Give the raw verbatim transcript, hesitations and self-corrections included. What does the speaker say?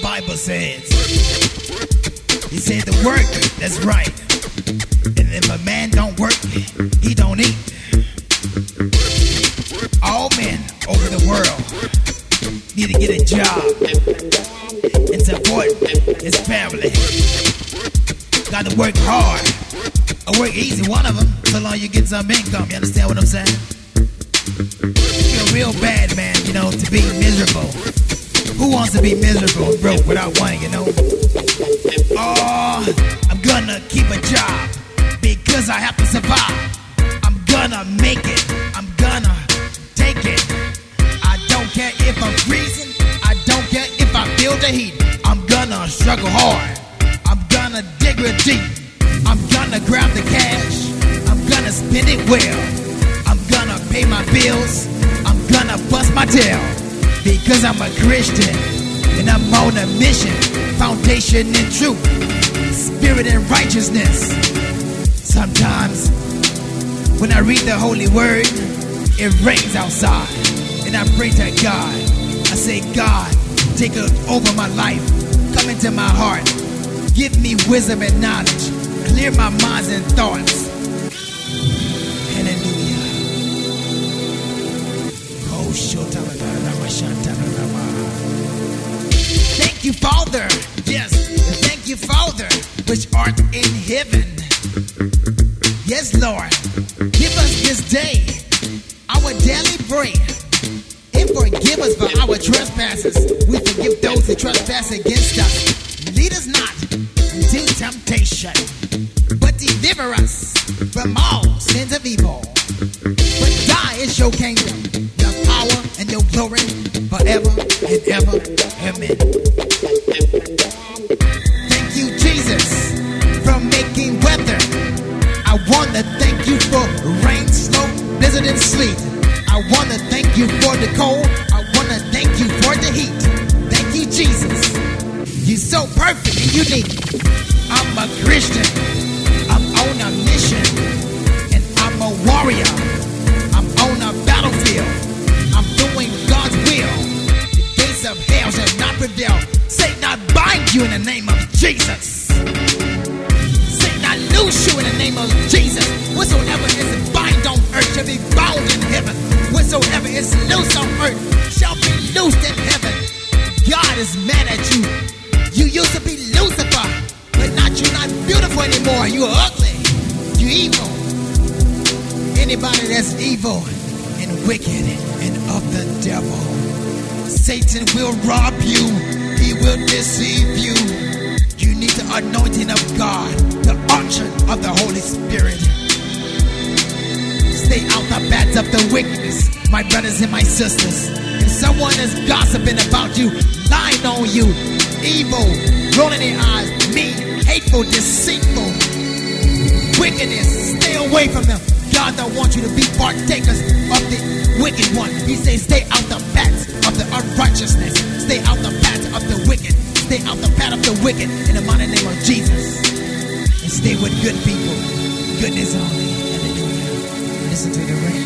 Bible says. He said the work that's right. And if a man don't work, he don't eat. All men over the world need to get a job and support his family. Got to work hard or work easy, one of them, so long you get some income. You understand what I'm saying? Feel real bad, man, you know, to be miserable. Who wants to be miserable, broke, without money, you know? Oh, I'm gonna keep a job because I have to survive. I'm gonna make it. I'm gonna take it. I don't care if I'm freezing. I don't care if I feel the heat. I'm gonna struggle hard. I'm gonna dig real deep. I'm gonna grab the cash. I'm gonna spend it well. I'm gonna pay my bills. I'm gonna bust my tail because I'm a Christian and I'm on a mission. Foundation in truth, spirit and righteousness. Sometimes when I read the holy word, it rains outside, and I pray to God. I say, God, take over my life, come into my heart, give me wisdom and knowledge, clear my minds and thoughts. Hallelujah. Oh, thank you, Father. Yes, thank you, Father, which art in heaven. Yes, Lord, give us this day our daily bread, and forgive us for our trespasses. We forgive those who trespass against us. Lead us not into temptation, but deliver us from all sins of evil. But thy is your kingdom, your power, and your glory forever and ever. Amen. Thank you, Jesus, for making weather. I want to thank you for rain, snow, blizzard, and sleet. I want to thank you for the cold. I want to thank you for the heat. Thank you, Jesus. You're so perfect and unique. I'm a Christian. I'm on a mission. And I'm a warrior. I'm on a battlefield. I'm doing God's will. The gates of hell shall not prevail. Satan, I bind you in the name of Jesus. I loose you in the name of Jesus. Whatsoever is bind on earth shall be bound in heaven. Whatsoever is loose on earth shall be loosed in heaven. God is mad at you. You used to be Lucifer, but not you're not beautiful anymore. You are ugly. You evil. Anybody that's evil and wicked and of the devil, Satan will rob you. He will deceive you. You need the anointing of God, the unction of the Holy Spirit. Stay out the paths of the wickedness, my brothers and my sisters. If someone is gossiping about you, lying on you, evil, rolling their eyes, mean, hateful, deceitful, wickedness, stay away from them. God don't want you to be partakers of the wicked one. He says stay out the paths of the unrighteousness. Stay out the paths of the wicked. Stay out the path of the wicked in the mighty name of Jesus. And stay with good people. Goodness only. Hallelujah. Listen to the rain.